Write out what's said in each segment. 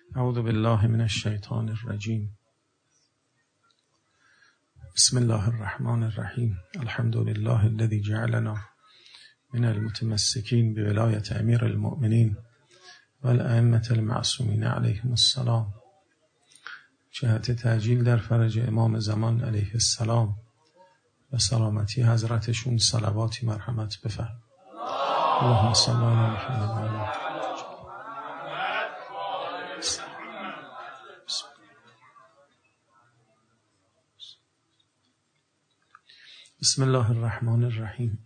اعوذ بالله من الشیطان الرجیم. بسم الله الرحمن الرحیم. الحمد لله الذي جعلنا من المتمسكين بولاية امیر المؤمنین والائمة المعصومین علیهم السلام. جهت تعجیل در فرج امام زمان علیه السلام و سلامتی حضرتشون صلواتی مرحمت بفرم. اللهم صل علی محمد. بسم الله الرحمن الرحیم.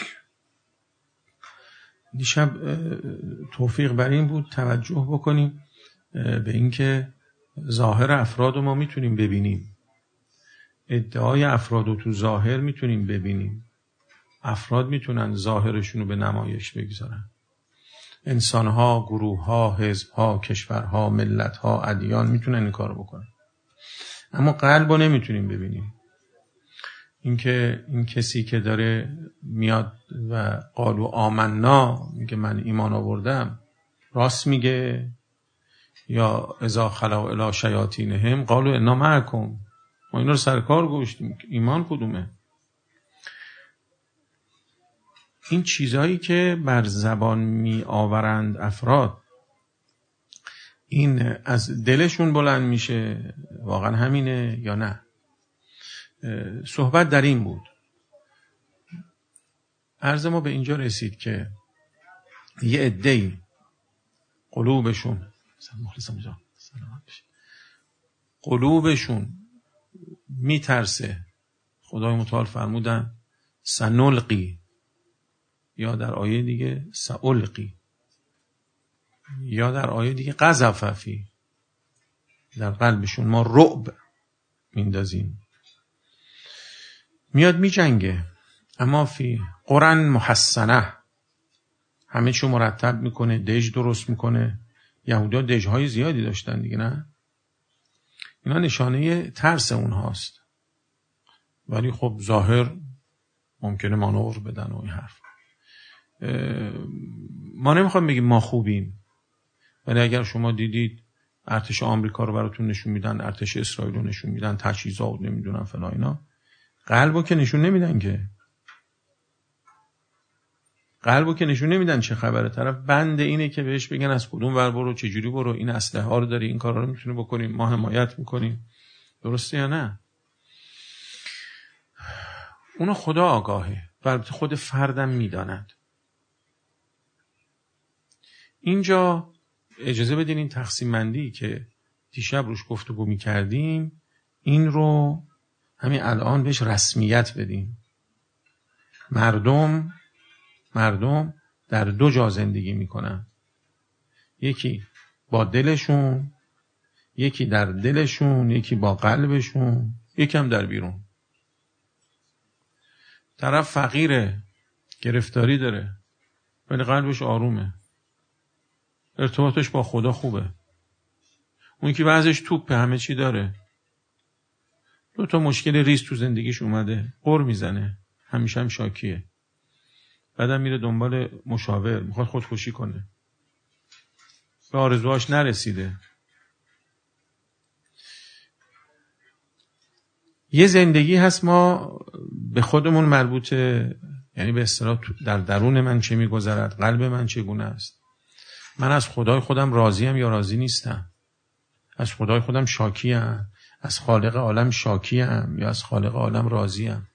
دیشب توفیق بر این بود توجه بکنیم به اینکه ظاهر افراد رو ما میتونیم ببینیم، ادعای افراد رو تو ظاهر میتونیم ببینیم. افراد میتونن ظاهرشون رو به نمایش بگذارن، انسانها، گروهها، حزبها، کشورها، ملتها، ادیان میتونن این کار بکنن، اما قلب رو نمیتونیم ببینیم. اینکه این کسی که داره میاد و قالوا آمنا میگه من ایمان آوردم، راست میگه؟ یا اذا خلوا الی شیاطینهم قالوا انا معکم، ما اینا رو سرکار گوشتیم. ایمان کدومه؟ این چیزایی که بر زبان می آورند افراد، این از دلشون بلند میشه واقعا همینه یا نه؟ صحبت در این بود. عرض ما به اینجا رسید که یه عده‌ای قلوبشون میترسه. خدای متعال فرمودن سنلقی، یا در آیه دیگه سألقی، یا در آیه دیگه قذف فی، در قلبشون ما رعب میندازیم. میاد میجنگه، اما فی قرن محصنه، همه چی مرتب میکنه، دژ درست میکنه. یهودا دژهای زیادی داشتن دیگه، نه؟ اینا نشانه ترس اونهاست، ولی خب ظاهر ممکنه مانور بدن و این حرف. ما نمیخوایم بگیم ما خوبیم، ولی اگر شما دیدید ارتش آمریکا رو براتون نشون میدن، ارتش اسرائیل رو نشون میدن، تجهیزات نمیدونن فلان اینا، قلبو که نشون نمیدن که. قلبو که نشون نمیدن چه خبره. طرف بند اینه که بهش بگن از کدوم ور برو، چه جوری برو، این اسلحه ها رو داری، این کارا رو میتونی بکنی، ما حمایت میکنیم. درسته یا نه؟ اونو خدا آگاهه و البته خود فردم میداند. اینجا اجازه بدین این تقسیم بندی که دیشب روش گفتگو میکردیم این رو همین الان بهش رسمیت بدیم. مردم در دو جا زندگی میکنن، یکی با دلشون، یکی در دلشون، یکی با قلبشون، یکی هم در بیرون. طرف فقیره، گرفتاری داره، ولی قلبش آرومه، ارتباطش با خدا خوبه. اون که بعضش توپه، همه چی داره، 2 مشکل ریز تو زندگیش اومده، قر میزنه، همیشه هم شاکیه، بعدم میره دنبال مشاور، میخواد خودکشی کنه، به آرزوهاش نرسیده. یه زندگی هست ما به خودمون مربوطه، یعنی به اصطلاح در درون من چه میگذرد، قلب من چگونه است، من از خدای خودم راضیم یا راضی نیستم، از خدای خودم شاکیم، از خالق عالم شاکیم یا از خالق عالم راضیم،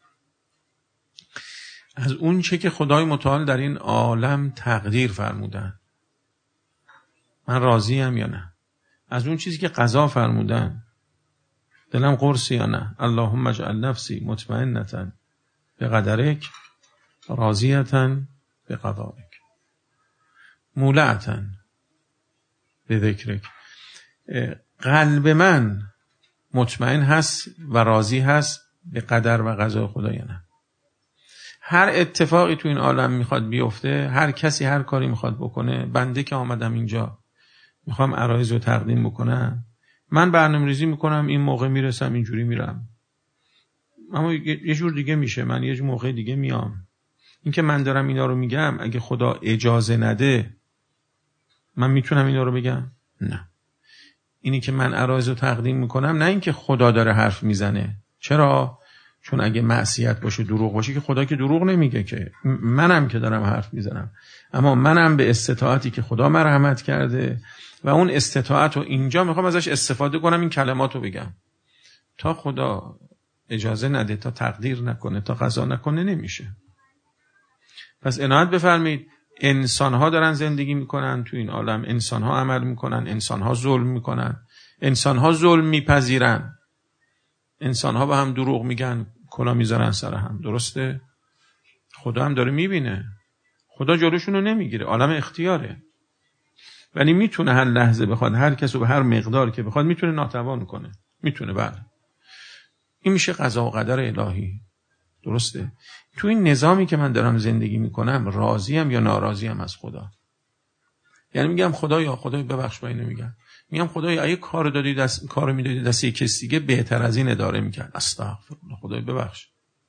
از اون چه که خدای متعال در این عالم تقدیر فرمودن من راضیم یا نه، از اون چیزی که قضا فرمودن دلم قرص یا نه. اللهم اجعل نفسی مطمئنة بقدرک راضیة بقضایک مولعة بذکرک. قلب من مطمئن هست و راضی هست به قدر و قضای خدا یا نه. هر اتفاقی تو این عالم میخواد بیفته، هر کسی هر کاری میخواد بکنه، بنده که آمدم اینجا میخوام عرایض رو تقدیم بکنم، من برنامه‌ریزی میکنم این موقع میرسم اینجوری میرم، اما یه جور دیگه میشه، من یه موقع دیگه میام. این که من دارم اینا رو میگم، اگه خدا اجازه نده من میتونم اینا رو بگم؟ نه. اینی که من عرایض رو تقدیم میکنم، نه اینکه خدا داره حرف میزنه. چرا؟ چون اگه معصیت باشه، دروغ باشه، که خدا که دروغ نمیگه، که منم که دارم حرف میزنم. اما منم به استطاعتی که خدا مرحمت کرده و اون استطاعت رو اینجا میخوام ازش استفاده کنم، این کلمات رو بگم. تا خدا اجازه نده، تا تقدیر نکنه، تا قضا نکنه، نمیشه. پس عنایت بفرمایید، انسان‌ها دارن زندگی میکنن تو این عالم، انسان‌ها عمل میکنن، انسان‌ها ظلم میکنن، انسان‌ها ظلم میپذیرن، انسان‌ها به هم دروغ میگن، کلا میذارن سر هم. درسته؟ خدا هم داره میبینه، خدا جلوشون رو نمیگیره، عالم اختیاره، ولی میتونه هر لحظه بخواد هر کس رو به هر مقدار که بخواد میتونه ناتوان کنه. میتونه. بله، این میشه قضا و قدر الهی. درسته؟ تو این نظامی که من دارم زندگی میکنم، راضیم یا ناراضیم از خدا؟ یعنی میگم خدایا ببخش، با اینو میگم خدایا اگه کارو دادی کارو میدادی دست یک کس دیگه، بهتر از این اداره میکرد. استغفرالله، خدایا ببخش.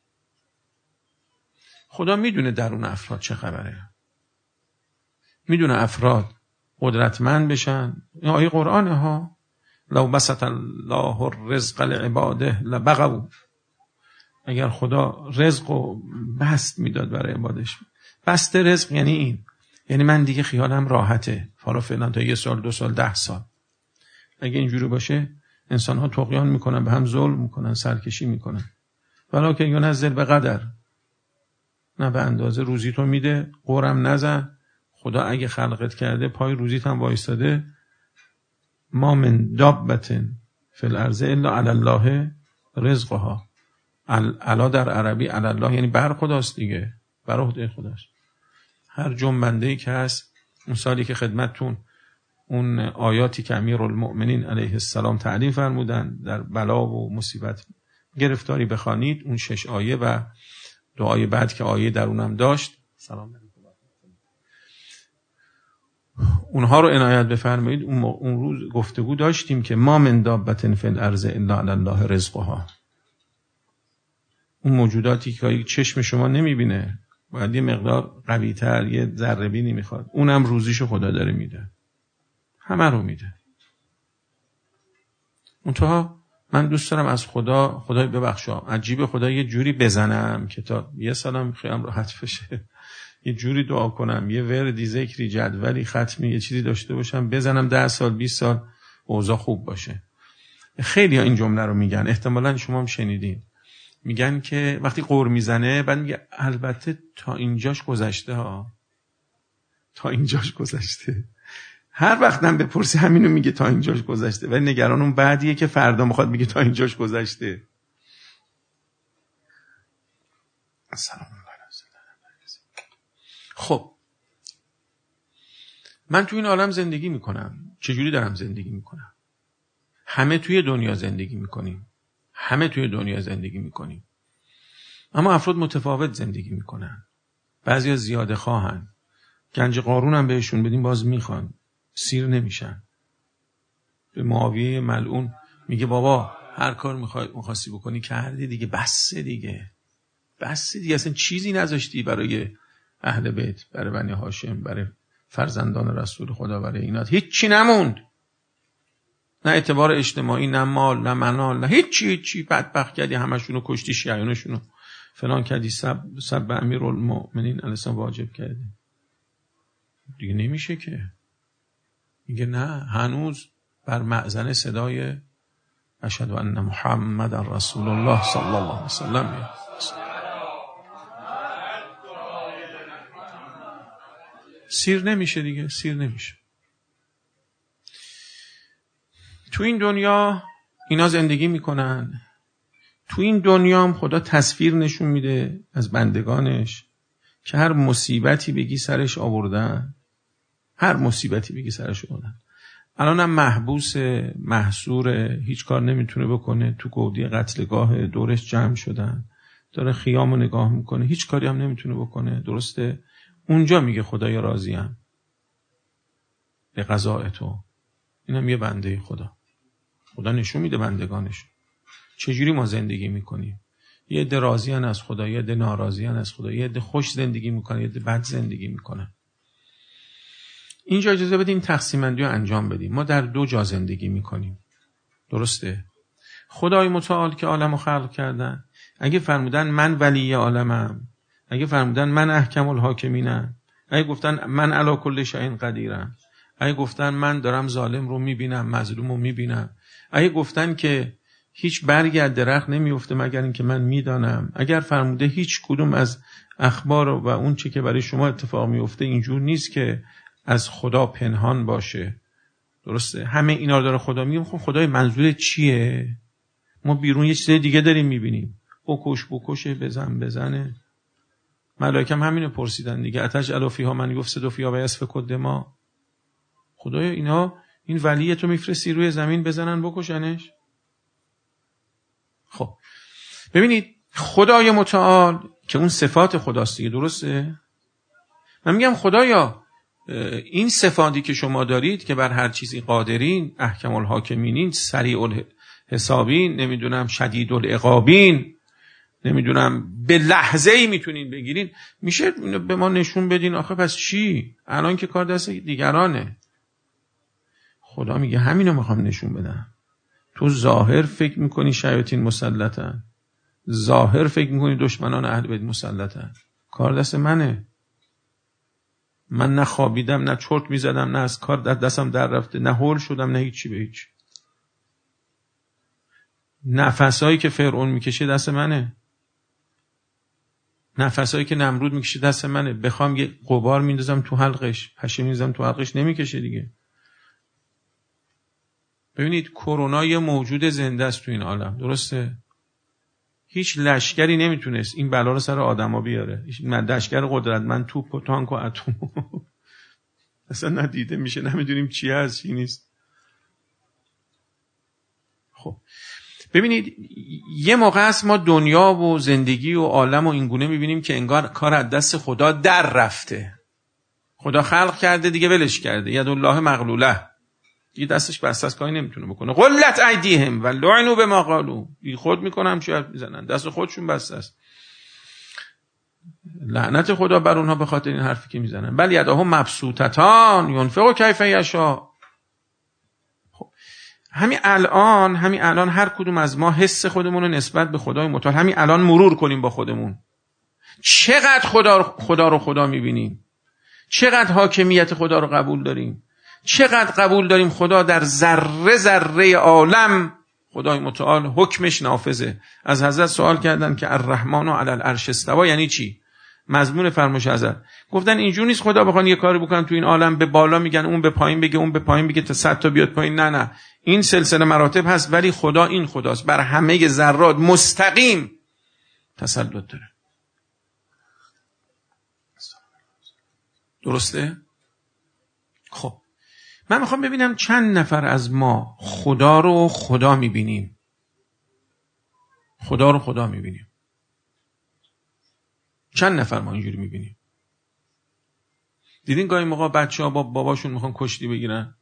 خدا میدونه درون افراد چه خبره، میدونه افراد قدرتمند بشن. این آیه قرآنه ها، لو بسط الله الرزق لعباده لبغوا. اگر خدا رزق و بست میداد برای عبادش، بست رزق یعنی این، یعنی من دیگه خیالم راحته، حالا فعلا تا 1 سال 2 سال 10 سال. اگه اینجوری باشه، انسان ها طغیان میکنن، به هم ظلم میکنن، سرکشی میکنن. ولکن ینزل بقدر، نه به اندازه روزی تو میده، قرم نزن. خدا اگه خلقت کرده، پای روزیت هم وایستاده. ما من دابة فی الارض الا علی الله رزقها. علا در عربی علی الله یعنی بر خداست دیگه، بر عهده خداست. هر جنبنده‌ای که هست، اون سالی که خدمتتون اون آیاتی که امیرالمؤمنین علیه السلام تعلیم فرمودن در بلا و مصیبت گرفتاری بخوانید، اون 6 آیه و دعای بعد که آیه درونم داشت، سلام علیکم، اونها رو عنایت بفرمایید. اون روز گفتگو داشتیم که ما من دابة فی الارض الا علی الله رزقها. اون موجوداتی که چشم شما نمیبینه، باید یه مقدار قوی‌تر، یه ذره بینی میخواد، اونم روزیشو خدا داره میده، همه رو میده. منتها من دوست دارم از خدای ببخشا، عجیب خدا یه جوری بزنم که تا 1 سالم خیام راحت بشه، یه جوری دعا کنم، یه وردی، ذکری، جدولی، ختمی، یه چیزی داشته باشم، بزنم 10 سال 20 سال اوضاع خوب باشه. خیلی ها این جمله رو میگن، احتمالاً شما هم شنیدین. میگن که وقتی قور میزنه، بعد میگه البته تا اینجاش گذشته ها، تا اینجاش گذشته. هر وقتم بپرسی همینو میگه، تا اینجاش گذشته، ولی نگران اون بعدیه که فردا میخواد میگه تا اینجاش گذشته. سلام علیکم. خب من تو این عالم زندگی میکنم. چجوری دارم زندگی میکنم؟ همه توی دنیا زندگی میکنیم، اما افراد متفاوت زندگی میکنن. بعضیا زیاده خواهن، گنج قارون هم بهشون بدیم باز میخوان، سیر نمیشن. به معاویه ملعون میگه بابا هر کار میخواستی بکنی کردی دیگه، بس دیگه، اصلا چیزی نذاشتی برای اهل بیت، برای بنی هاشم، برای فرزندان رسول خدا، برای اینات هیچی نموند. نه اعتبار اجتماعی، نه مال، نه منال، نه هیچی. بدبخت کردی، همشونو کشتی، شیعیانشونو فلان کردی، سب امیرالمؤمنین علیه السلام واجب کردی. دیگه نمیشه که. میگه نه، هنوز بر مأذن صدای اشهد ان محمد رسول الله صلی الله علیه وسلم. سیر نمیشه دیگه، سیر نمیشه. تو این دنیا اینا زندگی میکنن. تو این دنیا هم خدا تصویر نشون میده از بندگانش که هر مصیبتی بگی سرش آوردن. الانم محبوس، محصور، هیچ کار نمیتونه بکنه، تو گودی قتلگاه دورش جمع شدن، داره خیامو نگاه میکنه، هیچ کاری هم نمیتونه بکنه. درسته؟ اونجا میگه خدایا راضیم به قضاء تو. اینم یه بنده خدا نشون میده بندگانش چجوری ما زندگی میکنیم. یه عده راضیان از خدا، یه عده ناراضیان از خدا، یه عده خوش زندگی میکنن، یه عده بد زندگی میکنن. اینجا اجازه بدیم تقسیم بندی رو انجام بدیم. ما در 2 جا زندگی میکنیم، درسته؟ خدای متعال که عالم رو خلق کردن، اگه فرمودن من ولی عالمم، اگه فرمودن من احکم الحاکمینم، اگه گفتن من علی کل شیء قدیرم، اگه گفتن من دارم ظالم رو میبینم، مظلوم رو میبینم، اگه گفتن که هیچ برگی از درخت نمیفته مگر اینکه من میدانم، اگر فرموده هیچ کدوم از اخبار و اون چه که برای شما اتفاق میفته اینجور نیست که از خدا پنهان باشه، درسته؟ همه اینا رو داره خدا میگه. خب خدای منظور چیه؟ ما بیرون یه چیز دیگه داریم میبینیم، بکشه، بزنه. ملائکه هم همینو پرسیدن دیگه، اتجعل فیها من یفسد فیها و یسفک الدماء. خدایا اینا این ولی تو میفرستی روی زمین بزنن بکشنش؟ خب ببینید خدای متعال که اون صفات خداست دیگه، درسته؟ من میگم خدایا این صفاتی که شما دارید که بر هر چیزی قادرین، احکم الحاکمینین، سریع الحسابین، نمیدونم شدید العقابین، نمیدونم به لحظه‌ای میتونین بگیرین، میشه به ما نشون بدین آخه پس چی؟ الان که کار دست دیگرانه. خدا میگه همینو میخوام نشون بدم. تو ظاهر فکر میکنی شیاطین مسلطن، ظاهر فکر میکنی دشمنان اهل بیت مسلطن، کار دست منه. من نه خوابیدم، نه چرت میزدم، نه از کار دستم در رفته، نه هول شدم، نه هیچی به هیچ. نفسایی که فرعون میکشه دست منه، نفسایی که نمرود میکشه دست منه. بخوام یه غبار میندازم تو حلقش، پشه میندازم تو حلقش، نمیکشه دیگه. ببینید کرونا یه موجود زنده است تو این عالم، درسته؟ هیچ لشکری نمیتونست این بلا رو سر آدما بیاره. من لشکر قدرتمند توپ و تانک و اتم اصلا ندیده میشه، نمیدونیم چی هست چی نیست. خب ببینید یه موقع است ما دنیا و زندگی و عالم و اینگونه میبینیم که انگار کار از دست خدا در رفته. خدا خلق کرده دیگه ولش کرده، ید الله مغلوله، دیگه دستش بسته است، کاری نمیتونه بکنه. غلت ایدیهم و لعنوا بما قالوا، بی خود میکنم چی میزنن، دست خودشون بسته است. لعنت خدا بر اونها به خاطر این حرفی که میزنن. بل یداه مبسوطتان ینفق کیف یشاء. همین الان هر کدوم از ما حس خودمون رو نسبت به خدای متعال همین الان مرور کنیم با خودمون. چقدر خدا رو خدا میبینیم، چقدر حاکمیت خدا رو قبول داریم، چقدر قبول داریم خدا در ذره ذره عالم خدای متعال حکمش نافذه. از حضرت سوال کردن که الرحمن علی العرش استوی یعنی چی؟ مضمون فرمایش حضرت گفتن اینجوری نیست خدا بخواد یه کاری بکنن تو این عالم به بالا میگن اون به پایین بگه، اون به پایین بگه تا 100 تا بیاد پایین. نه این سلسله مراتب هست، ولی خدا این خداست، بر همه ذرات مستقیم تسلط داره. درسته؟ خب من میخوام ببینم چند نفر از ما خدا رو خدا میبینیم. خدا رو خدا میبینیم. چند نفر ما اینجوری میبینیم؟ دیدین گاهی موقع بچه‌ها با باباشون میخوان کشتی بگیرن؟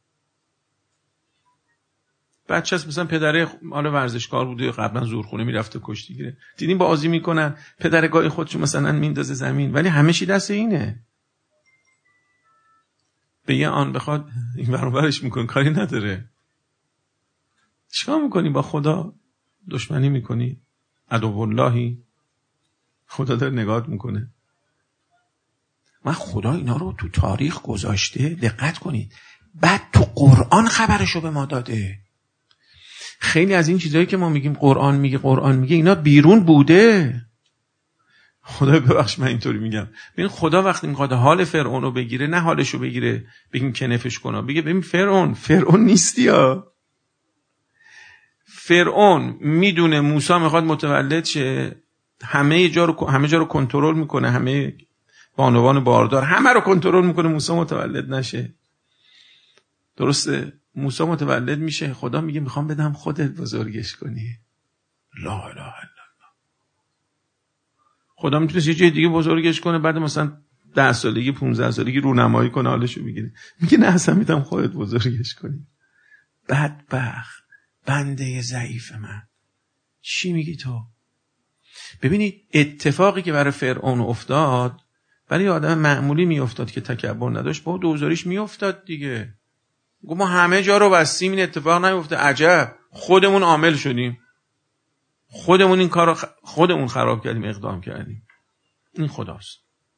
بچه هست مثلا پدره حالا ورزشکار بوده قبلا زورخونه میرفته کشتی گیره، دیدین بازی میکنن، پدر گاهی خودشو مثلا میندازه زمین، ولی همه چی دست اینه. به یه آن بخواد این برابرش میکنه، کاری نداره. چیکار میکنی با خدا؟ دشمنی میکنی؟ عدو اللهی؟ خدا داره نگاهت میکنه. من خدا اینا رو تو تاریخ گذاشته، دقت کنید، بعد تو قرآن خبرشو به ما داده. خیلی از این چیزایی که ما میگیم قرآن میگه اینا بیرون بوده. خدا ببخش من اینطوری میگم. ببین خدا وقتی میخواد حال فرعون رو بگیره، نه حالشو بگیره بگیم کنفش کنه، بگه ببین فرعون نیستی ها. فرعون میدونه موسی میخواد متولد شه، همه جا رو کنترل میکنه، همه بانوان باردار همه رو کنترل میکنه، موسی متولد نشه. درسته؟ موسی متولد میشه، خدا میگه میخوام بدم خودت بزرگش کنی. لا اله الا الله. خدا میتونه یه جای دیگه بزرگش کنه، بعد مثلا 10 سالگی 15 سالگی رونمایی کنه، حالشو بگیره. میگه نه اصلا میدم خودت بزرگش کنی. بدبخت بنده ضعیف من. چی میگی تو؟ ببینید اتفاقی که برای فرعون افتاد برای آدم معمولی میافتاد که تکبر نداشت، با دوزاریش میافتاد دیگه. ما همه جا رو بستیم این اتفاق نیفته، عجب خودمون عامل شدیم، خودمون این کارو خودمون خراب کردیم، اقدام کردیم. این خداست.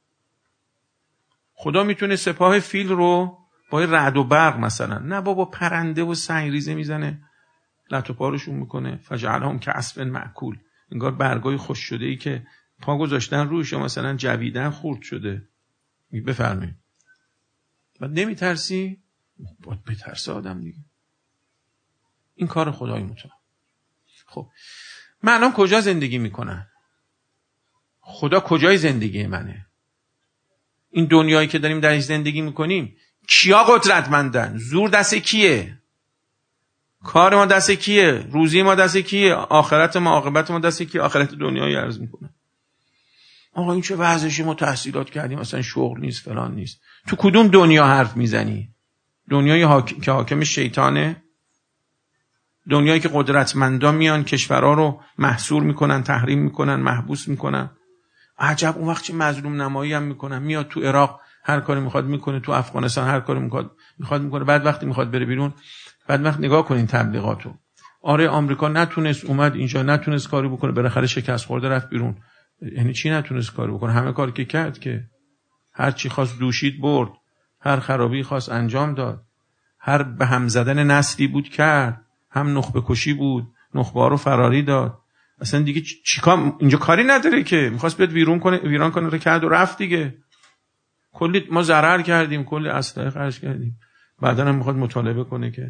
خدا میتونه سپاه فیل رو با رعد و برق مثلا، نه بابا پرنده و سنگریزه میزنه لط و پارشون میکنه، فجعلهم کعصف مأکول، انگار برگای خوش شده ای که پا گذاشتن روش مثلا جویدن خورد شده. بفرمایید. بعد نمیترسی؟ باید بترسه آدم دیگه. این کار خدای متعال. خب من الان کجا زندگی میکنم؟ خدا کجای زندگی منه؟ این دنیایی که داریم درش زندگی میکنیم کیا قدرتمندن؟ زور دست کیه؟ کار ما دست کیه؟ روزی ما دست کیه؟ آخرت ما، عاقبت ما دست کیه؟ آخرت دنیایی عرض میکنه. آقا این چه وضعشه، ما تحصیلات کردیم اصلا شغل نیست فلان نیست. تو کدوم دنیا حرف میزنی؟ دنیای که حاکم شیطانه؟ دنیایی که قدرتمندا میان کشورها رو محصور میکنن، تحریم میکنن، محبوس میکنن؟ عجب اون وقت چه مظلوم نمایی هم میکنن. میاد تو عراق هر کاری میخواد میکنه، تو افغانستان هر کاری میخواد میکنه. بعد وقتی میخواد بره بیرون، بعد وقت نگاه کنین تبلیغاتو. آره آمریکا نتونست، اومد اینجا نتونست کاری بکنه، بالاخره شکست خورده رفت بیرون. یعنی چی نتونست کاری بکنه؟ همه کاری که کرد، که هر چی خواست دوشید برد، هر خرابی خواست انجام داد، هر به هم زدن نسلی بود کرد، هم نخبه کشی بود، نخبه رو فراری داد. اصلا دیگه چیکار اینجا کاری نداره که، میخواست بیاد ویران کنه رو کرد و رفت دیگه. کلی ما ضرر کردیم، کلی اسلحه خرج کردیم. بعدن هم میخواد مطالبه کنه که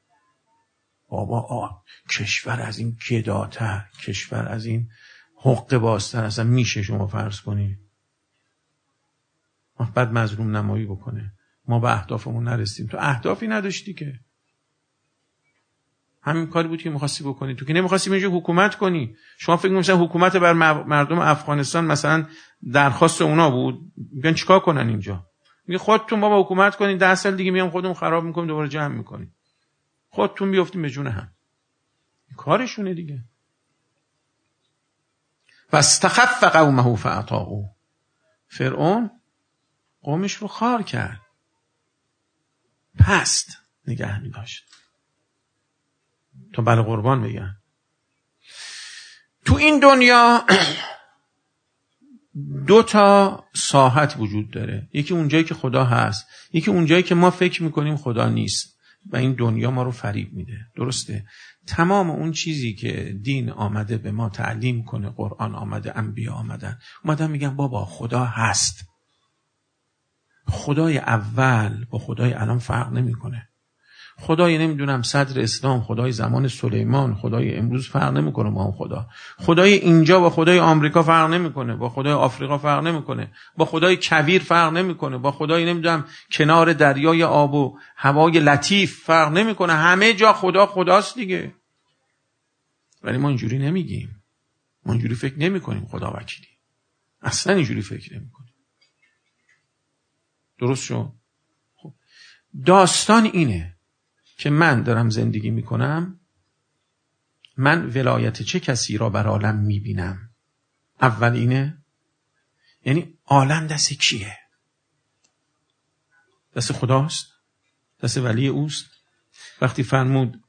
بابا کشور از این گداتر، کشور از این حق بازتر اصلا میشه شما فرض کنی؟ بعد مظلوم نمایی بکنه. ما به اهدافمون نرسیدیم. تو اهدافی نداشتی که، همین کاری بود که می‌خواستی بکنی. تو که نمی‌خواستی اینجا حکومت کنی. شما فکر می‌کنید حکومت بر مردم افغانستان مثلا درخواست اونا بود؟ میگن چیکار کنن اینجا؟ میگه خودتون بابا حکومت کنین، 10 سال دیگه میام خودمون خراب می‌کنیم، دوباره جمع می‌کنیم. خودتون بیافتین به جون هم. کارشونه دیگه. واستخف قومه فاطاعوا. فرعون قومش رو خار کرد، پست نگه می‌داشت تا بله قربان بگن. تو این دنیا 2 ساحت وجود داره. یکی اونجایی که خدا هست، یکی اونجایی که ما فکر میکنیم خدا نیست و این دنیا ما رو فریب میده. درسته؟ تمام اون چیزی که دین آمده به ما تعلیم کنه، قرآن آمده، انبیا اومدن میگن بابا خدا هست. خدای اول با خدای الان فرق نمیکنه. خدای نمیدونم صدر اسلام، خدای زمان سلیمان، خدای امروز فرق نمیکنه با اون خدا. خدای اینجا با خدای آمریکا فرق نمیکنه، با خدای آفریقا فرق نمیکنه، با خدای کویر فرق نمیکنه، با خدای نمیدونم کنار دریای آب و هوای لطیف فرق نمیکنه. همه جا خدا خداست دیگه. ولی ما اینجوری نمیگیم. ما اینجوری فکر نمیکنیم خدا وکیلی. اصلا اینجوری فکر نمیکنیم. درست شد؟ خب داستان اینه که من دارم زندگی میکنم، من ولایت چه کسی را بر عالم میبینم؟ اول اینه، یعنی عالم دست کیه؟ دست خداست؟ دست ولی اوست؟ وقتی فرمود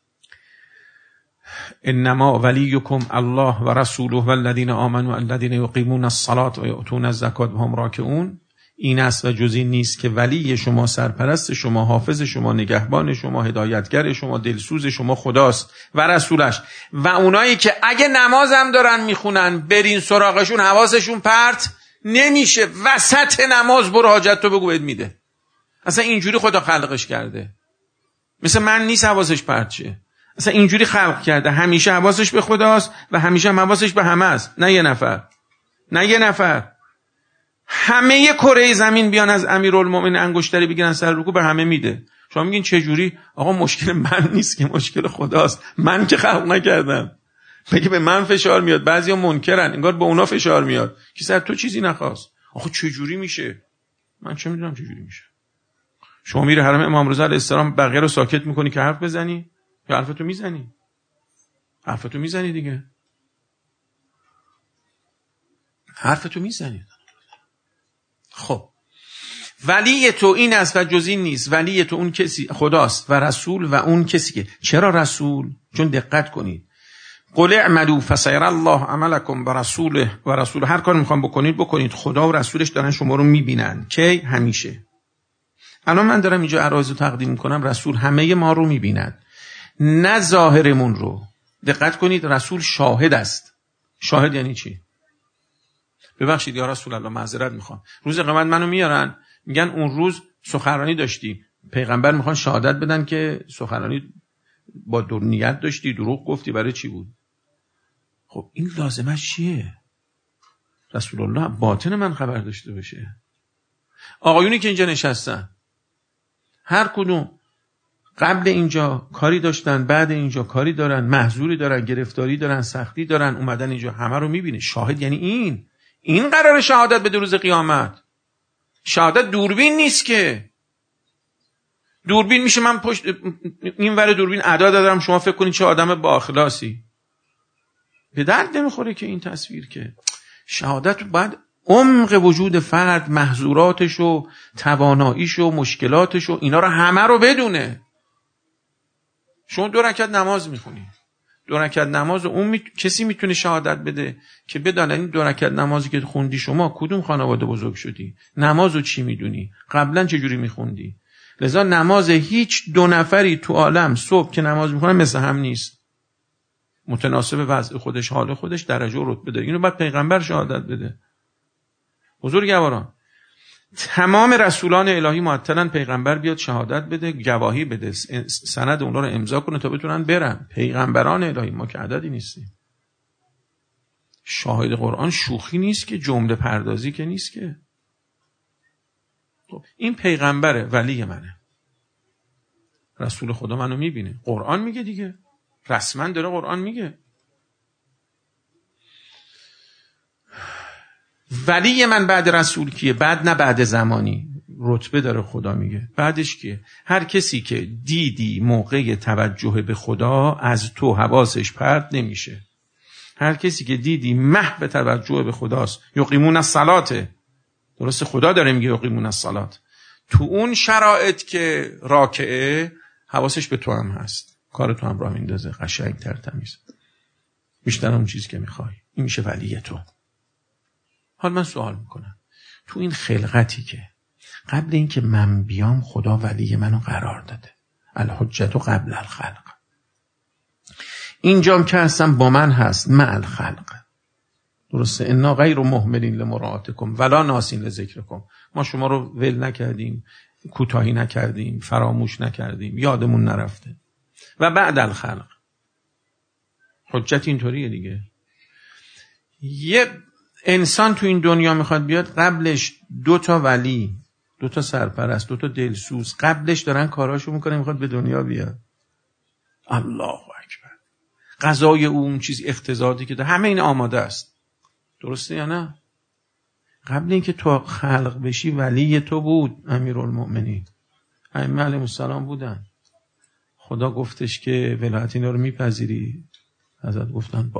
انما ولیکم الله و رسوله و الذین آمنوا الذین یقیمون الصلاة و یؤتون الزکات و هم راکعون، این است و جز این نیست که ولی شما، سرپرست شما، حافظ شما، نگهبان شما، هدایتگر شما، دلسوز شما خداست و رسولش. و اونایی که اگه نمازم دارن میخونن برین سراغشون، حواسشون پرت نمیشه. وسط نماز برو حاجت تو بگو بهت میده. اصلا اینجوری خدا خلقش کرده. مثل من نیست حواسش پرت شه. اصلا اینجوری خلق کرده، همیشه حواسش به خداست و همیشه هم حواسش به همه است. نه یه نفر. همه کره زمین بیان از امیرالمومنین انگشتری بگیرن سر رکوع، به همه میده. شما میگین چه جوری؟ آقا مشکل من نیست که، مشکل خداست. من که خلق نکردم. بگه به من فشار میاد. بعضیا منکرن، انگار به اونا فشار میاد که سر تو چیزی نخواست. آخه چه جوری میشه؟ من چه میدونم چه جوری میشه؟ شما میره حرم امام رضا علیه السلام، بقیه رو ساکت میکنی که حرف بزنی یا حرفتو میزنی؟ حرفتو میزنی دیگه. حرفتو میزنی. خب ولی تو این است و جز این نیست. ولی تو اون کسی خداست و رسول و اون کسی که. چرا رسول؟ چون دقت کنید، قل اعملوا فسيرى الله عملكم برسوله و رسول. هر کار میخوام بکنید خدا و رسولش دارن شما رو میبینن. کی؟ همیشه. الان من دارم اینجا عرایض رو تقدیم میکنم، رسول همه ما رو میبیند، نه ظاهرمون رو. دقت کنید، رسول شاهد است. شاهد یعنی چی؟ ببخشید یا رسول الله معذرت میخوام، روز قیامت منو میارن میگن اون روز سخنرانی داشتی، پیغمبر میخوان شهادت بدن که سخنرانی با نیت داشتی، دروغ گفتی، برای چی بود؟ خب این لازمش چیه؟ رسول الله باطن من خبر داشته باشه. آقایونی که اینجا نشستن هر کدوم قبل اینجا کاری داشتن، بعد اینجا کاری دارن، محظوری دارن، گرفتاری دارن، سختی دارن، اومدن اینجا همه رو میبینه. شاهد یعنی این قرار شهادت بده روز قیامت. شهادت دوربین نیست که. دوربین میشه من پشت این ور دوربین ادا دارم، شما فکر کنید چه آدم با اخلاصی. به درد نمیخوره که این تصویر. که شهادت باید عمق وجود فرد، محظوراتش و تواناییش و مشکلاتش و اینا رو همه رو بدونه. شما 2 رکعت نماز میخونی، 2 رکعت نماز اون کسی میتونه شهادت بده که بدانه این 2 رکعت نمازی که خوندی شما کدوم خانواده بزرگ شدی، نمازو چی میدونی، قبلا چه جوری میخوندی. لذا نماز هیچ 2 نفری تو عالم صبح که نماز میخونن مثل هم نیست. متناسب وضع خودش، حال خودش، درجه و رتبه داره. اینو بعد پیغمبر شهادت بده. بزرگواران، تمام رسولان الهی معطلن، پیغمبر بیاد شهادت بده، گواهی بده، سند اونا رو امضا کنه تا بتونن برن. پیغمبران الهی، ما که عددی نیستیم. شاهد قرآن شوخی نیست که، جمله پردازی که نیست که. این پیغمبره، ولی منه، رسول خدا منو میبینه. قرآن میگه دیگه، رسما داره قرآن میگه. ولی من بعد رسول کیه؟ بعد نه بعد زمانی، رتبه داره خدا میگه. بعدش کیه؟ هر کسی که دیدی موقع توجه به خدا از تو حواسش پرت نمیشه. هر کسی که دیدی محو توجه به خداست، یقیمون الصلاة، درسته خدا داره میگه یقیمون الصلاة، تو اون شرایط که راکعه حواسش به تو هم هست، کار تو هم راه میندازه، قشنگ‌تر، تمیز، بیشتر اون چیزی که میخوای. این میشه ولی تو. حال من سوال میکنم، تو این خلقتی که قبل اینکه من بیام خدا ولی منو قرار داده، الحجة قبل الخلق، اینجام که هستم با من هست مع الخلق، درسته؟ انا غیر مهملین لمراعاتکم ولا ناسین لذکرکم. ما شما رو ول نکردیم، کوتاهی نکردیم، فراموش نکردیم، یادمون نرفته. و بعد الخلق، حجت اینطوریه دیگه. یه انسان تو این دنیا میخواد بیاد، قبلش 2 تا ولی، 2 تا سرپرست، 2 تا دلسوز قبلش دارن کاراشو میکنه، میخواد به دنیا بیاد. الله اکبر. قضای اون چیز اقتضادی که داره، همه این آماده است. درسته یا نه؟ قبل اینکه تو خلق بشی ولی تو بود امیرالمؤمنین، ائمه علیهم السلام بودن. خدا گفتش که ولایت اینا رو میپذیری؟ حضرت گفتن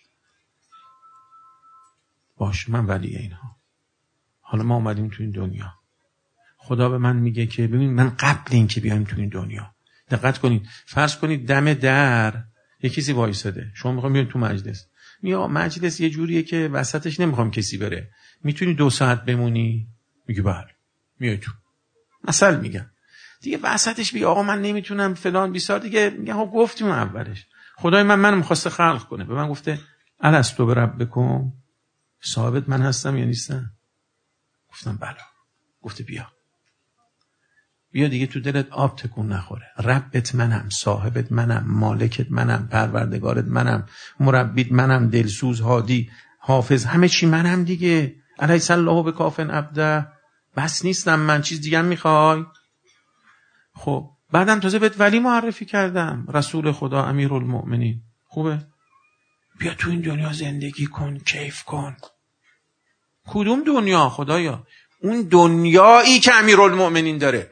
باش من ولی اینها. حالا ما اومدیم تو این دنیا، خدا به من میگه که ببین من قبل این که بیایم تو این دنیا، دقت کنید، فرض کنید دم در یکی کسی وایساده، شما میخوام بیاین تو مجلس، مجلس یه جوریه که وسطش نمیخوام کسی بره، میتونی 2 ساعت بمونی؟ میگه بله. میای تو، مثلا میگم دیگه وسطش بگی آقا من نمیتونم فلان بیسار، دیگه میگه ها گفتیم اولش خدای منو میخواسته خلق کنه، به من گفته الستو بربکم، صاحبت من هستم یا نیستم؟ گفتم بله. گفته بیا دیگه تو دلت آب تکون نخوره، ربت منم، صاحبت منم، مالکت منم، پروردگارت منم، مربیت منم، دلسوز، هادی، حافظ، همه چی منم دیگه. الیس الله بکافٍ عبده، بس نیستم من، چیز دیگه هم میخوای؟ خب بعدم تازه بهت ولی معرفی کردم، رسول خدا امیرالمؤمنین. خوبه؟ بیا تو این دنیا زندگی کن، کیف کن. کدوم دنیا خدایا؟ اون دنیایی که امیرالمؤمنین داره،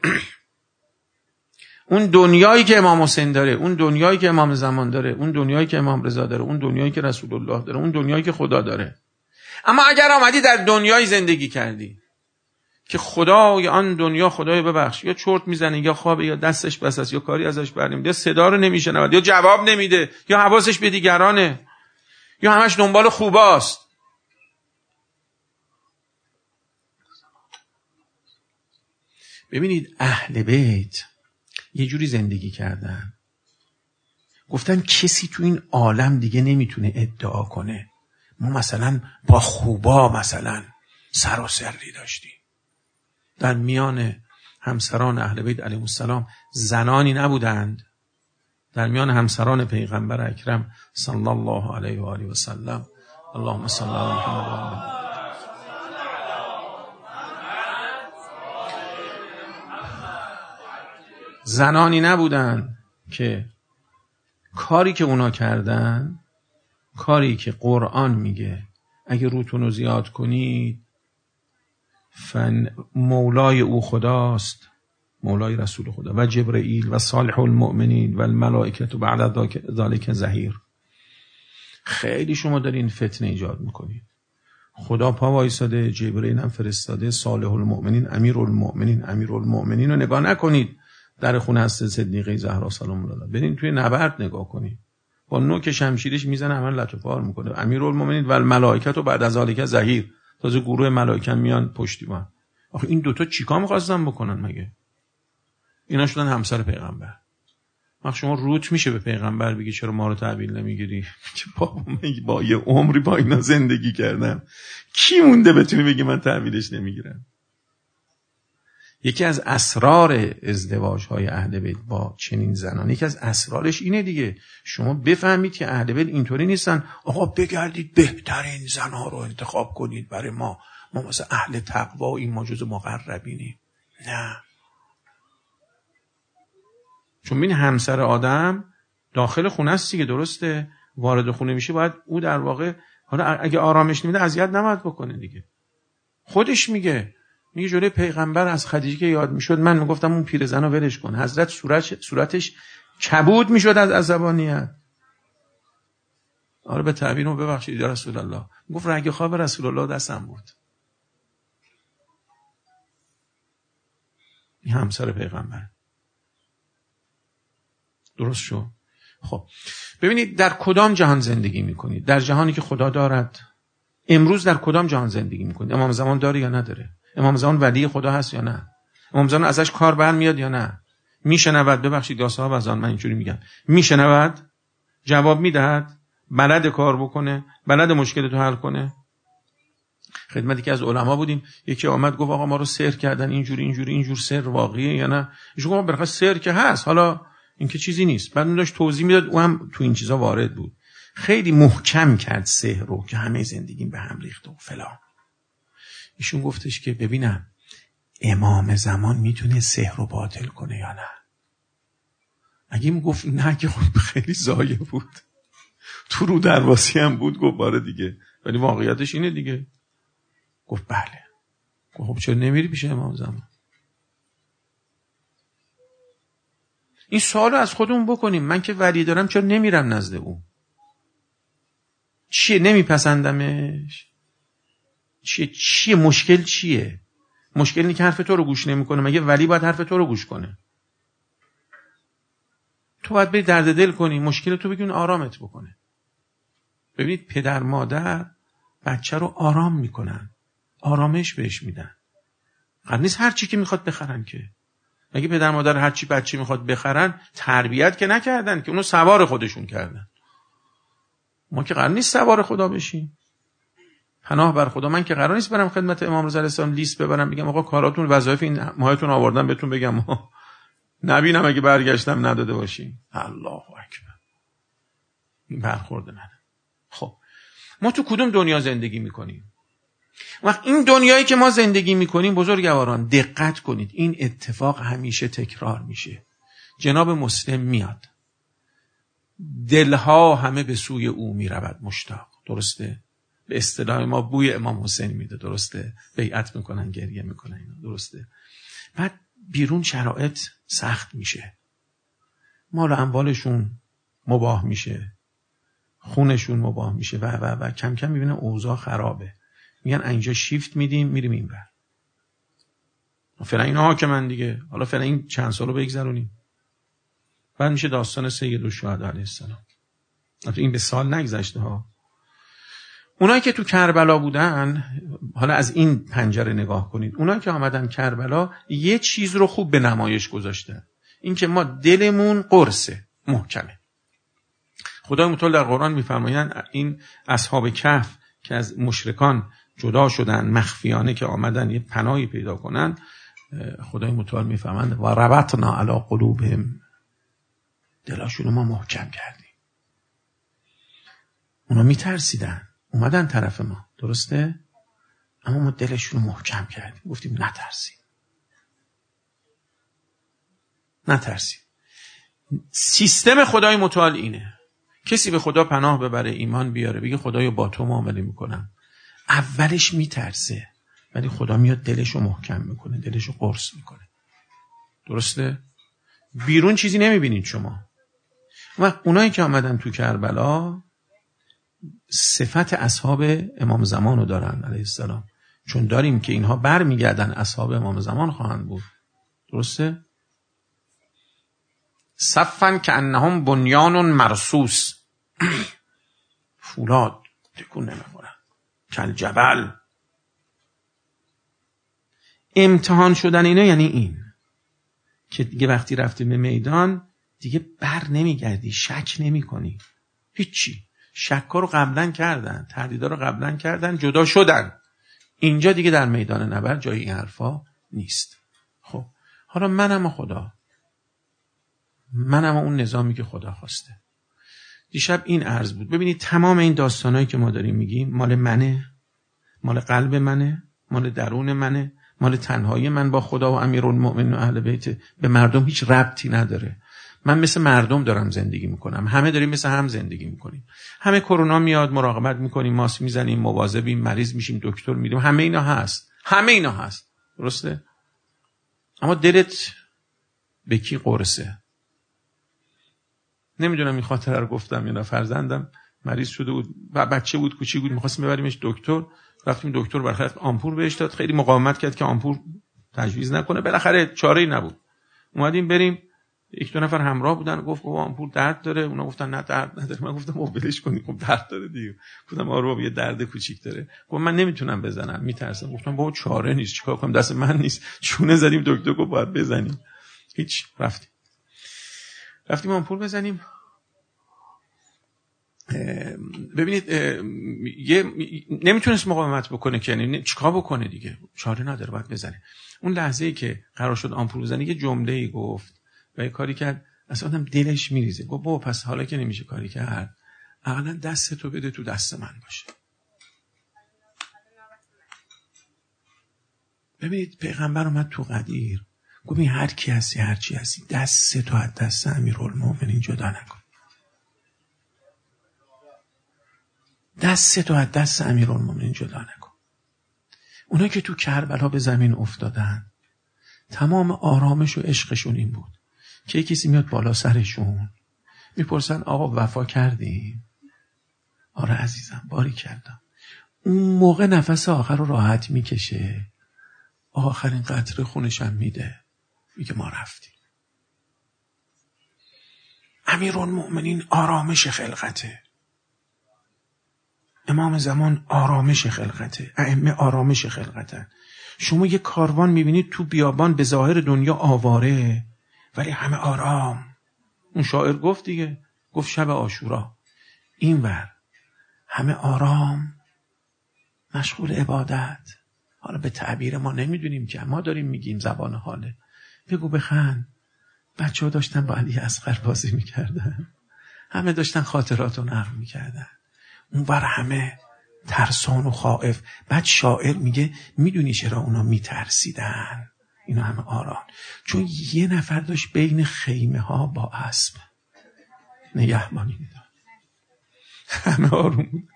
اون دنیایی که امام حسین داره، اون دنیایی که امام زمان داره، اون دنیایی که امام رضا داره، اون دنیایی که رسول الله داره، اون دنیایی که خدا داره. اما اگر آمدی در دنیای زندگی کردی که خدای آن دنیا خدای ببخش یا چرت میزنه یا خوابه یا دستش بس است یا کاری ازش برنمیاد یا صدا رو نمیشنود یا جواب نمیده یا حواسش به دیگرانه یا همش دنبال خوباست. ببینید اهل بیت یه جوری زندگی کردن، گفتن کسی تو این عالم دیگه نمیتونه ادعا کنه ما مثلا با خوبا مثلا سر و سری داشتیم. در میان همسران اهل بیت علیهم السلام زنانی نبودند، در میان همسران پیغمبر اکرم صلی الله علیه و آله و سلم، اللهم صل علی محمد و آله، زنانی نبودند که کاری که اونا کردن، کاری که قرآن میگه اگه روتون رو زیاد کنید مولای او خداست، مولای رسول خدا و جبرئیل و صالح المؤمنین و الملائکه و بعد ذالک ظهیر. خیلی شما دارین فتنه ایجاد میکنید. خدا پا وایساده، جبرئیل هم فرستاده، صالح المؤمنین امیرالمؤمنین رو نگاه نکنید در خونه هست صدیقه زهرا سلام الله، برین توی نبرد نگاه کنید، با نوک شمشیرش میزنه همه لطو پار میکنه. امیرالمؤمنین و الملائکه و بعد از ذالک ظهیر، تازه گروه ملائکه میان پشتیبان. آخه این دوتا چیکار می‌خواستن بکنن مگه؟ اینا شدن همسر پیغمبر. وقت شما روت میشه به پیغمبر بگی چرا ما رو تحویل نمیگیری؟ که بابا من با یه عمری با اینا زندگی کردم، کی مونده بتونی بگی من تحویلش نمیگیرم؟ یکی از اسرار ازدواج‌های اهل بیت با چنین زنان، یکی از اسرارش اینه دیگه، شما بفهمید که اهل بیت اینطوری نیستن آقا بگردید بهترین زنها رو انتخاب کنید برای ما مثلا اهل تقوا و این ما جز مقربینیم. نه، چون این همسر آدم داخل خونه است دیگه، درسته؟ وارد خونه میشه باید او در واقع، حالا اگه آرامش نمیده اذیت نباید بکنه دیگه. خودش میگه جلوی پیغمبر از خدیجه که یاد میشد من میگفتم اون پیرزن رو ولش کن، حضرت صورتش کبود میشد از عصبانیت. آره به تعبیر رو ببخشید یا رسول الله، گفت رگ خواب رسول الله دستم بود. این همسر پیغمبر. درست شو؟ خب ببینید در کدام جهان زندگی میکنید؟ در جهانی که خدا دارد. امروز در کدام جهان زندگی میکنید؟ امام زمان داره یا نداره؟ امام زمان ولی خدا هست یا نه؟ امام زمان ازش کار برمیاد یا نه؟ میشنود؟ ببخشید یا صاحب از آن من اینجوری میگم، میشنود؟ جواب میدهد؟ بلد کار بکنه؟ بلد مشکل تو حل کنه؟ خدمتی که از علما بودیم، یکی آمد گفت آقا ما رو سحر کردن اینجور سحر واقعیه یا نه؟ ایشون گفت برخلاف سحر که هست، حالا این که چیزی نیست. بعد اون داشت توضیح میداد، او هم تو این چیزا وارد بود، خیلی محکم کرد سحر رو که همه زندگیم به هم ریخته و فلان. ایشون گفتش که ببینم امام زمان میتونه سحر رو باطل کنه یا نه؟ اگه میگفت نه که خب خیلی ضایع بود، تو رو درواسی هم بود، گفت باره دیگه، ولی واقعیتش اینه دیگه. گفت بله. گفت خب چرا نمیری پیش امام زمان؟ این سوالو از خودمون بکنیم، من که ولی دارم چرا نمیرم نزد اون؟ چیه نمیپسندمش؟ چیه مشکل چیه؟ مشکل اینه که حرف تو رو گوش نمیکنه. مگه ولی باید حرف تو رو گوش کنه؟ تو باید بری درد دل کنی، مشکل تو بگی اون آرامت بکنه. ببینید پدر مادر بچه رو آرام میکنن، آرامش بهش میدن. قرار نیست هر چی که میخواد بخرن که. مگه پدر مادر هر چی بچه میخواد بخرن تربیت که نکردن که، اونو سوار خودشون کردن. ما که قرار نیست سوار خدا بشیم. پناه بر خدا، من که قرار نیست برم خدمت امام رضا علیه السلام لیست ببرم بگم آقا کاراتون وظایف این ماهتون آوردم بهتون بگم نبینم اگه برگشتم نداده باشین. الله اکبر. این برخورد منه. خب ما تو کدوم دنیا زندگی میکنیم؟ وقت این دنیایی که ما زندگی میکنیم بزرگواران دقت کنید، این اتفاق همیشه تکرار میشه. جناب مسلم میاد، دلها همه به سوی او میرود مشتاق، درسته؟ به اصطلاح ما بوی امام حسین میده، درسته؟ بیعت میکنن، گریه میکنن، اینا درسته؟ بعد بیرون شرایط سخت میشه، مال و اموالشون مباح میشه، خونشون مباح میشه و کم کم میبینن اوضاع خرابه، میگن اینجا شیفت میدیم میریم اینور. فعلا اینا حاکمن دیگه، حالا فعلا این چند سالو بگذرونیم. بعد میشه داستان سید الشهدا علیه السلام. این به سال نگذشته ها. اونایی که تو کربلا بودن، حالا از این پنجره نگاه کنید، اونایی که آمدن کربلا یه چیز رو خوب به نمایش گذاشتن، این که ما دلمون قرصه، محکمه. خدای متعال در قرآن میفرمایند این اصحاب کهف که از مشرکان جدا شدن مخفیانه که آمدن یه پناهی پیدا کنن، خدای متعال میفرمایند و ربطنا علی قلوبهم، دلاشون ما محکم کردیم. اونا میترسیدن اومدن طرف ما، درسته؟ اما ما دلشون رو محکم کردیم، گفتیم نترسیم. سیستم خدای متعال اینه، کسی به خدا پناه ببره، ایمان بیاره، بگه خدایا با تو معامله میکنم، اولش میترسه ولی خدا میاد دلشو محکم میکنه، دلشو قرص میکنه. درسته؟ بیرون چیزی نمیبینید شما. و اونایی که آمدن تو کربلا صفت اصحاب امام زمان رو دارن علیه السلام، چون داریم که اینها بر میگردن اصحاب امام زمان خواهند بود. درسته؟ صفن که انهم بنیان مرصوص، فولاد تکون نمیخورن، کل جبل. امتحان شدن اینا یعنی این که دیگه وقتی رفتی به میدان دیگه بر نمیگردی، شک نمی کنی، هیچی. شکا رو قبلا کردن، تردیدا رو قبلا کردن، جدا شدن. اینجا دیگه در میدان نبرد جای این حرفا نیست. خب حالا منم اون نظامی که خدا خواسته. دیشب این عرض بود. ببینید تمام این داستانایی که ما داریم میگیم مال منه، مال قلب منه، مال درون منه، مال تنهایی من با خدا و امیرالمؤمنین و اهل بیت. به مردم هیچ ربطی نداره. من مثل مردم دارم زندگی میکنم، همه داریم مثل هم زندگی میکنیم. همه کرونا میاد مراقبت میکنیم، ماسک میزنیم، مواظبیم، مریض میشیم، دکتر میریم، همه اینا هست. درسته؟ اما دلت به کی قرصه؟ نمیدونم این خاطره رو گفتم یا نه. فرزندم مریض شده بود، بچه بود، کوچیک بود، می‌خواستیم ببریمش دکتر. رفتیم دکتر برخلاف آمپول بهش داد، خیلی مقاومت کرد که آمپول تجویز نکنه، بالاخره چاره‌ای نبود. اومدیم بریم، یک دو نفر همراه بودن، گفت بابا آمپول درد داره، اونا گفتن نه درد نداره. من گفتم ولش کنید، خب درد داره دیگه. گفتم آره بابا یه درد کوچیک داره. گفت من نمیتونم بزنم، میترسم. گفتم بابا چاره نیست، چیکار کنم، دست من نیست. چونه زدیم، دکتر گفت باید بزنیم. هیچ، رفتیم آمپول بزنیم. ببینید نمیتونست مقاومت بکنه که یعنی چیکار بکنه دیگه، چاره نداره، باید بزنه. اون لحظه‌ای که قرار شد آمپول بزنه یه جمله‌ای گفت و یه کاری کرد اصلا آدم دلش میریزه. گفت بابا پس حالا که نمیشه کاری کرد، اولا دستتو بده تو دست من باشه. ببینید پیغمبر اومد تو قدیر گفت این هر کی هستی هر چی هستی دستتو از دست امیرالمومنین جدا نکن. دستتو از دست امیرالمومنین جدا نکن. اونا که تو کربلا به زمین افتادن تمام آرامش و عشقشون این بود که کسی میاد بالا سرشون میپرسن آقا وفا کردیم؟ آره عزیزم باری کردم. اون موقع نفس آخر رو راحت میکشه، آخرین قطره خونشم میده، میگه ما رفتیم. امیرالمؤمنین آرامش خلقته، امام زمان آرامش خلقته، ائمه آرامش خلقتن. شما یه کاروان میبینید تو بیابان به ظاهر دنیا آواره ولی همه آرام. اون شاعر گفت دیگه، گفت شب عاشورا اینور همه آرام مشغول عبادت. حالا به تعبیر ما نمیدونیم که ما داریم میگیم زبان حاله. بگو بخند، بچه ها داشتن با علی اصغر بازی میکردن، همه داشتن خاطرات رو نقل میکردن، اونور همه ترسان و خائف. بعد شاعر میگه میدونی چرا اونا میترسیدن؟ اینا همه آرام، چون یه نفر داشت بین خیمه ها با اسب نگهبانی میداد، همه آروم بود.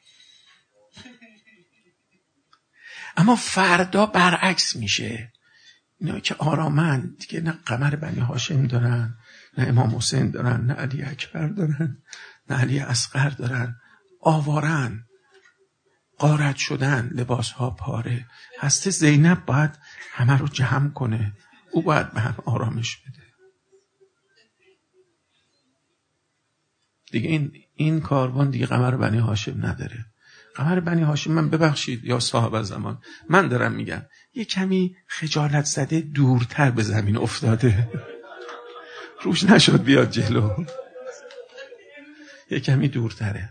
اما فردا برعکس میشه. اینا که آرامن دیگه، نه قمر بنی هاشم دارن، نه امام حسین دارن، نه علی اکبر دارن، نه علی اصغر دارن، آوارن. غارت شدن، لباس ها پاره. هسته زینب باید همه رو جمع کنه، او باید به هم آرامش بده. دیگه این کاروان دیگه قمر بنی هاشم نداره. قمر بنی هاشم، من ببخشید یا صاحب زمان، من دارم میگم یه کمی خجالت زده دورتر به زمین افتاده، روش نشد بیاد جلو، یه کمی دورتره.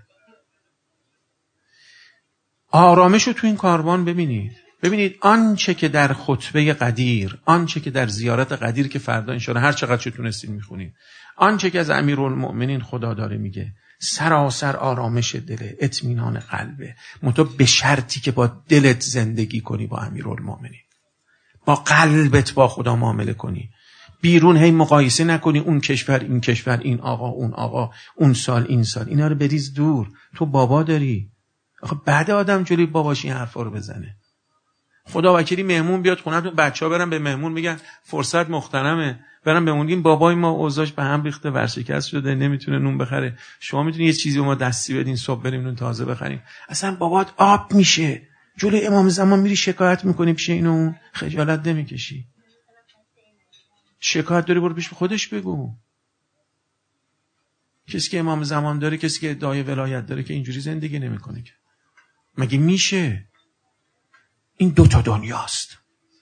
آرامش رو تو این کاروان ببینید آنچه که در خطبه قدیر، آنچه که در زیارت قدیر که فردا انشاءالله هر چقدر چه تونستین میخونید، آنچه که از امیرالمؤمنین خدا داره میگه، سراسر آرامش دله، اطمینان قلبه، منتها به شرطی که با دلت زندگی کنی با امیرالمؤمنین، با قلبت با خدا معامله کنی، بیرون هی مقایسه نکنی اون کشور این کشور، این آقا اون آقا، اون سال این سال، اینا رو بریز دور. تو بابا داری. آخه بعد آدم جلوی باباش این حرفا رو بزنه. خدا وکیلی مهمون بیاد خونه‌تون، بچه‌ها برن به مهمون میگن فرصت مغتنمه، برن بهمون این بابای ما اوضاعش به هم ریخته، ورشکست شده، نمیتونه نون بخره، شما میتونید یه چیزی به ما دستی بدین صبح بریم نون تازه بخریم. اصلا بابات آب میشه، جلوی امام زمان میری شکایت میکنی پیش اینو اون، خجالت نمیکشی؟ شکایت داری برو پیش خودش بگو. کسی که امام زمان داره، کسی که ادعای ولایت داره که اینجوری زندگی نمیکنه که مگه میشه؟ این دوتا دنیاست.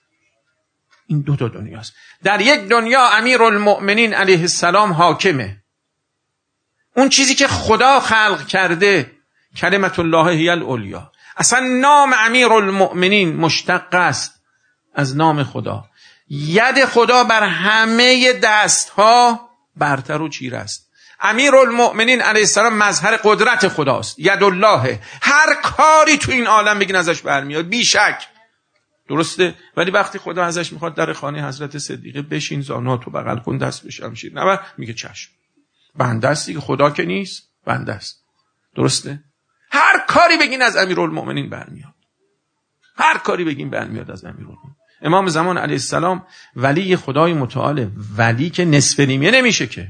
در یک دنیا امیرالمؤمنین علیه السلام حاکمه. اون چیزی که خدا خلق کرده، کلمت الله هی العلیا. اصلا نام امیرالمؤمنین مشتق است از نام خدا. ید خدا بر همه دستها برتر و چیره است. امیرالمؤمنین علیه السلام مظهر قدرت خداست، ید الله. هر کاری تو این عالم بگین ازش برمیاد، بی شک. درسته؟ ولی وقتی خدا ازش میخواد در خانه حضرت صدیقه بشین، زانواتو بغل کن، دست به شمشیر نبر، میگه چشم. بنده است دیگه، خدا که نیست، بنده است. درسته؟ هر کاری بگین از امیرالمؤمنین برمیاد. هر کاری بگین برمیاد از امیرالمؤمنین. امام زمان علیه السلام ولی خدای متعال، ولی که نصف نیمه نمیشه که.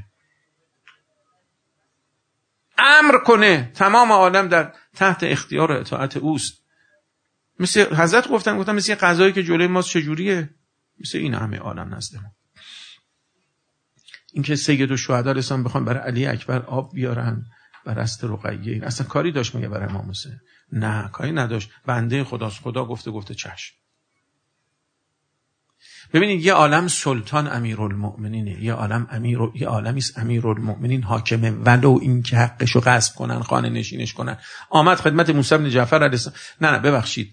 امر کنه تمام عالم در تحت اختیار و اطاعت اوست. مثل حضرت گفتن مثل یه غذایی که جلوی ماست چجوریه؟ مثل این همه عالم نزد ما. این که سید الشهدا رسان بخوان برای علی اکبر آب بیارن، برای است رقیه، این اصلا کاری داشت میگه برای امام حسین؟ نه کاری نداشت، بنده خداست، خدا گفته چشم. ببینید یه عالم سلطان امیرالمؤمنینه، یه عالمی است امیرالمؤمنین حاکمه، ولو این که حقشو غصب کنن، خانه نشینش کنن. آمد خدمت موسی بن جعفر علیه السلام، نه ببخشید،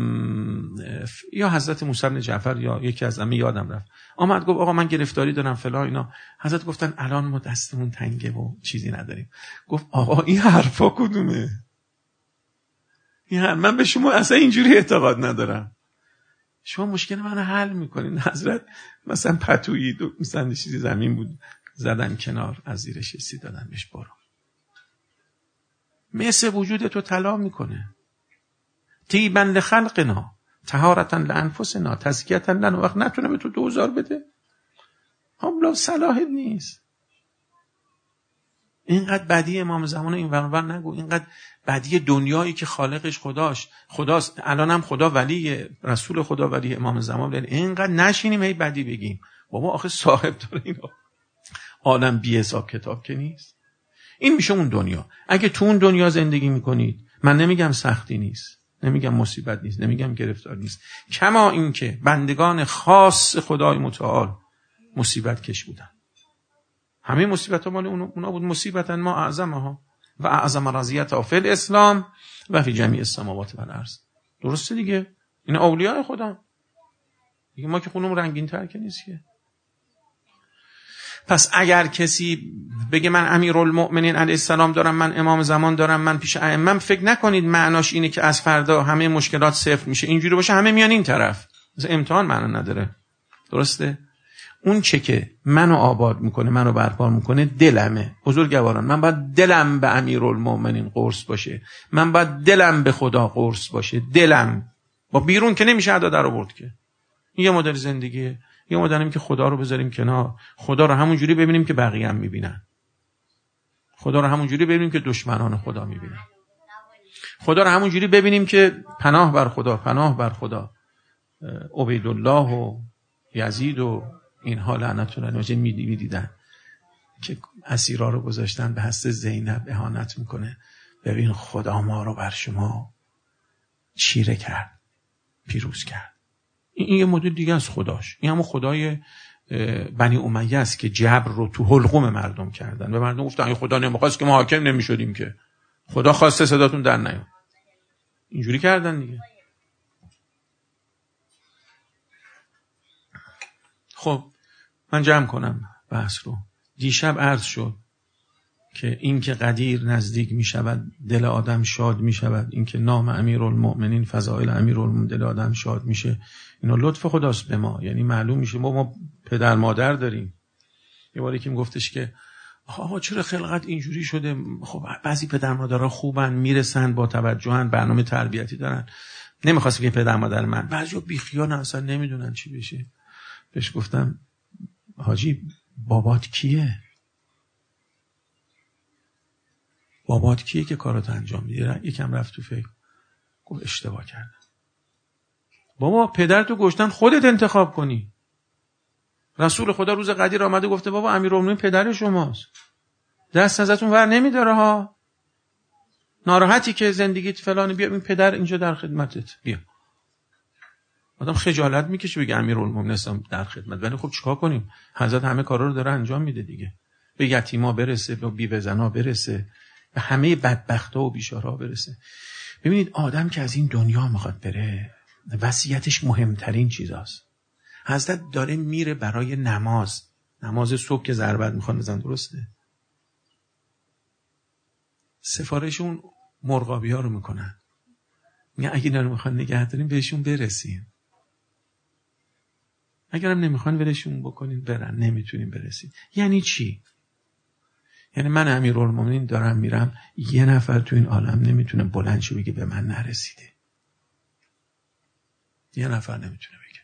یا حضرت موسی بن جعفر یا یکی از همه یادم رفت، آمد گفت آقا من گرفتاری دارم فلان اینا. حضرت گفتن الان ما دستمون تنگه و چیزی نداریم. گفت آقا این حرفا کدومه؟ من به شما اصلا اینجوری اعتقاد ندارم. شما مشکل منو حل میکنین. حضرت مثلا پتویی مثلا چیزی زمین بود، زدن کنار، از زیرش سی دادن بهش، برو. مثل وجود تو طلا میکنه. طیبا لخلقنا، طهارتا لانفسنا، تزکیتا لنا. وقت نتونه به تو 2000 بده، حالا صلاحت نیست. اینقدر بدی امام زمان این ور نگو، اینقدر بدی دنیایی که خالقش خداست. الان هم خدا ولی، رسول خدا ولی، امام زمان ولی. اینقدر نشینیم هی بدی بگیم. بابا آخه صاحب داره اینا. عالم بی حساب کتاب که نیست. این میشه اون دنیا. اگه تو اون دنیا زندگی میکنید، من نمیگم سختی نیست، نمیگم مصیبت نیست، نمیگم گرفتار نیست، کما این که بندگان خاص خدای متعال مصیبت کش بودن. همه مصیبت ها مال اونا بود. مصیبتن ما اعظمها و اعظم رضیت فی الاسلام و فی جمیع السماوات و الارض. درسته دیگه؟ این اولیاء خدا دیگه. ما که خونم رنگین تر که نیست که. پس اگر کسی بگه من امیرالمؤمنین علیه السلام دارم، من امام زمان دارم، من پیش ائمه، فکر نکنید معناش اینه که از فردا همه مشکلات صفر میشه. اینجوری باشه همه میان این طرف، مثلا امتحان معنا نداره. درسته؟ اون چه که منو آباد میکنه، منو برپا میکنه، دلمه. بزرگواران، من باید دلم به امیرالمؤمنین قرص باشه، من باید دلم به خدا قرص باشه. دلم با بیرون که نمیشه ادا در آورد که. این یه مدل زندگیه. یه مدلیم که خدا رو بذاریم کنار، خدا رو همون جوری ببینیم که بقیه هم میبینن، خدا رو همون جوری ببینیم که دشمنان خدا میبینن. خدا رو همونجوری ببینیم که پناه بر خدا، پناه بر خدا. عبیدالله و یزید و اینها لعنت الله علیهم میدیدن که اسیرا رو گذاشتن به هست زینب اهانت میکنه. ببین خدا ما رو بر شما چیره کرد، پیروز کرد. این یه مدل دیگه از خداش. این همون خدای بنی امیه است که جبر رو تو حلقوم مردم کردن. به مردم گفتن خدا نمیخواست که ما حاکم نمیشدیم، که خدا خواسته صداتون در نیاد. اینجوری کردن دیگه. خب من جمع کنم بحث رو. دیشب عرض شد که این که قدیر نزدیک می شود دل آدم شاد می شود، این که نام امیرالمؤمنین فضائل امیرالمؤمنین دل آدم شاد میشه، اینا لطف خداست به ما. یعنی معلوم میشه ما پدر مادر داریم. یه باری که گفتش که آقا چرا خلقت اینجوری شده؟ خب بعضی پدر مادرها خوبن، میرسن، با توجهن، برنامه تربیتی دارن. نمیخواست که پدر مادر من، بعضیا بیخیال اصلا نمیدونن چی بشه. بهش گفتم حاجی بابات کیه؟ بابات کیه که کاراتو انجام میده؟ یکم رفت تو فکر، گفت اشتباه کردم. بابا پدرتو گشتن، خودت انتخاب کنی. رسول خدا روز قدیر آمده گفته بابا امیرالمومنین پدر شماست، دست ازتون ور نمیداره ها، ناراحتی که زندگیت فلانه، بیا این پدر اینجا در خدمتت، بیا. آدم خجالت میکشه بگه امیرالمومنین هستم در خدمت، ولی خب چیکار کنیم؟ حضرت همه کارا رو داره انجام میده دیگه. به یتیما برسه، به بیوه‌زنا برسه، به همه بدبختا و بیچاره‌ها برسه. ببینید آدم که از این دنیا میخواد بره، وصیتش مهمترین چیزاست. حضرت داره میره برای نماز صبح که ضربت میخوان بزن، درسته؟ سفارش اون مرغابی ها رو میکنن، میگن اگه اینا رو میخوان نگه داریم بهشون برسیم، اگرم نمیخوان ولشون بکنین برن، نمیتونیم برسیم. یعنی چی؟ یعنی من امیرالمومنین دارم میرم، یه نفر تو این عالم نمیتونه بلند شه بگه به من نرسیده. یه نفر نمیتونه بگه.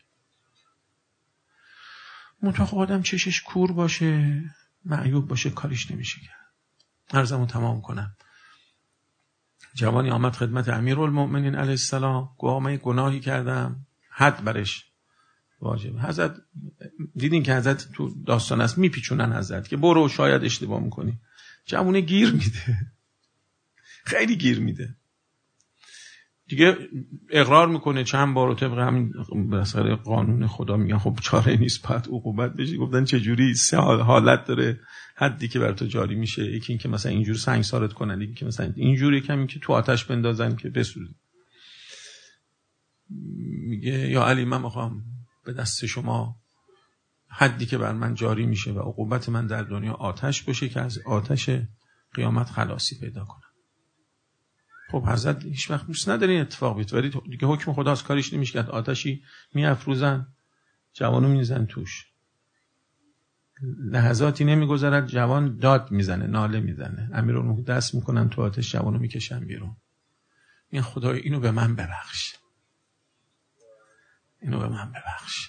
منطقه آدم چشش کور باشه، معیوب باشه، کاریش نمیشه کرد. عرضمو تمام کنم. جوانی آمد خدمت امیرالمومنین علیه السلام، گفت من گناهی کردم، حد برش واجبه. حضرت دیدین که حضرت تو داستان است میپیچونن حضرت که برو شاید اشتباه میکنی. جوونه گیر میده، خیلی گیر میده دیگه. اقرار میکنه چند بار و طبق همین بسیار قانون خدا میگن خب چاره نیست، پس عقوبت بشی. گفتن چجوری؟ 3 حالت داره حدی که بر تو جاری میشه. یکی این که مثلا اینجور سنگسارت کنن، یکی که مثلا اینجوری، یکی که تو آتش بندازن که بسوزی. میگه یا علی من میخوام به دست شما حدی که بر من جاری میشه و عقوبت من در دنیا آتش باشه که از آتش قیامت خلاصی پیدا کنم. خب حضرت هیچ وقت دوست ندارین اتفاق بیفته، ولی دیگه حکم خداست، کاریش نمیشه کرد. آتشی میافروزن، جوانو میزنن توش، لحظاتی نمیگذرد جوان داد میزنه، ناله میزنه، امیرالمومنین دست میکنن تو آتش، جوانو میکشن بیرون. این خدای اینو به من ببخش، اینو به من ببخش.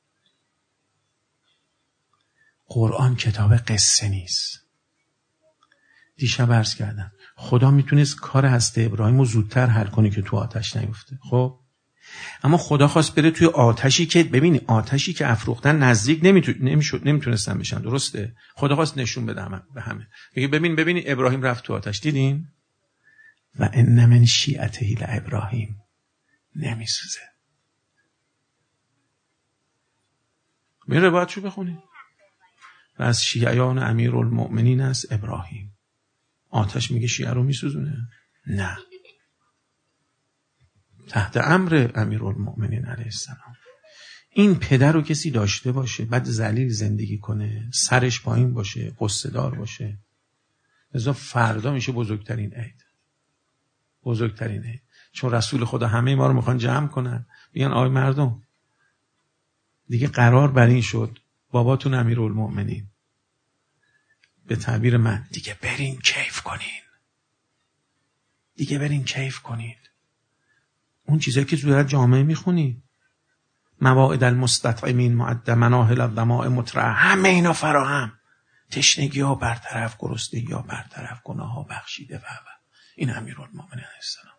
قرآن کتاب قصه نیست. دیشب عرض کردم خدا میتونست کار هسته ابراهیم رو زودتر حل کنه که تو آتش نیفته. خب اما خدا خواست بره توی آتشی که، ببینی آتشی که افروختن نزدیک نمیتونستن بشن، درسته؟ خدا خواست نشون بده به همه. میگه ببین ابراهیم رفت تو آتش، دیدین؟ و ان من شیعته لابراهیم، نمیسوزه. این روایت شو بخونی. و از شیعیان امیرالمؤمنین است ابراهیم. آتش میگه شیعه رو میسوزونه؟ نه، تحت امر امیرالمؤمنین علیه السلام. این پدر رو کسی داشته باشه بعد ذلیل زندگی کنه، سرش پایین باشه، قصه دار باشه، لذا فردا میشه بزرگترین عید. بزرگترین عید. چون رسول خدا همه ما رو میخوان جمع کنن، میگن آی مردم دیگه قرار بر این شد باباتون امیرالمؤمنین، به تعبیر من دیگه برین کیف کنین، دیگه برین کیف کنین. اون چیزایی که تو جامعه میخونی، مواعد المستطعمین معد مناهل الظماء مطرح، همه اینا فراهم، تشنگی ها برطرف، گرسنگی ها برطرف، گناه ها بخشیده و این امیرالمومنین علیه السلام.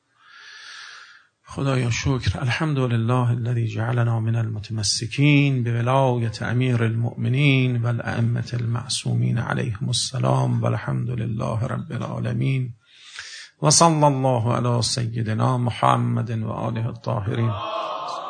خدایا شکر. الحمد لله الذي جعلنا من المتمسكين بولایت امیر المؤمنین و الائمه المعصومین علیهم السلام والحمد لله رب العالمین و صلی الله علی سیدنا محمد و آله الطاهرین.